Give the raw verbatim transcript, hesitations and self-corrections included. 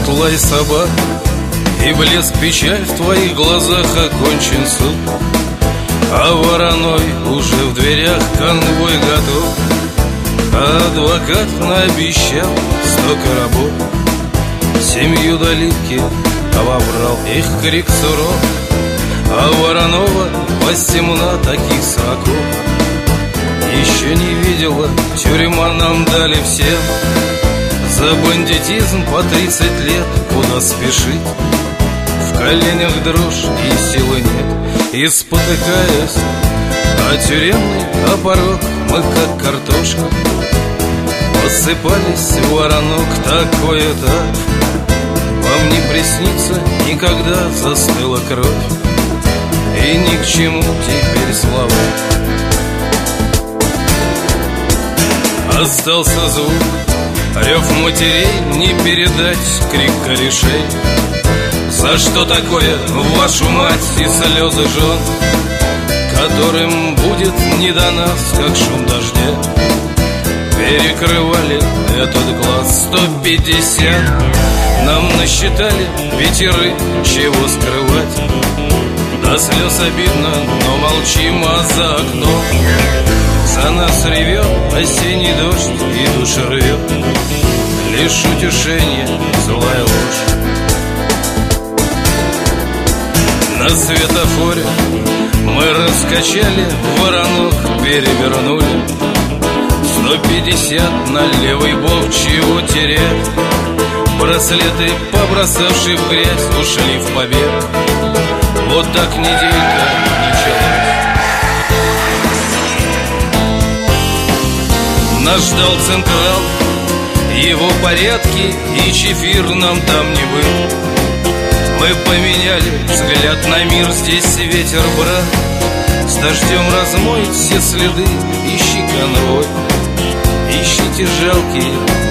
Стихнет лай собак и блеск печаль в твоих глазах, окончен суд. А вороной уже в дверях, конвой готов. А адвокат наобещал столько работ. Семью доливки обобрал их крик суров. А Воронова восемна таких сроков еще не видела, тюрьма нам дали всем. За бандитизм по тридцать лет, куда спешить? В коленях дрожь и силы нет. И спотыкаясь о тюремный опорок, мы как картошка посыпались в воронок. Такой этап вам не приснится, никогда застыла кровь. И ни к чему теперь слова. Остался звук, рев матерей, не передать крик корешей. За что такое, вашу мать, и слезы жен, которым будет не до нас, как шум дождя? Перекрывали этот глаз сто пятьдесят. Нам насчитали пятеры, чего скрывать? До слез обидно, но молчим, а за окном за нас ревет осенний дождь и душа рвет. Лишь утешение, злая ложь. На светофоре мы раскачали воронок, перевернули. Сто пятьдесят на левый бок, чего терять? Браслеты, побросавшие в грязь, ушли в побег. Вот так неделька началась. Нас ждал Централ, его порядки, и чефир нам там не был. Мы поменяли взгляд на мир, здесь ветер, брат. С дождем размоет все следы, ищи конвой. Ищите жалкие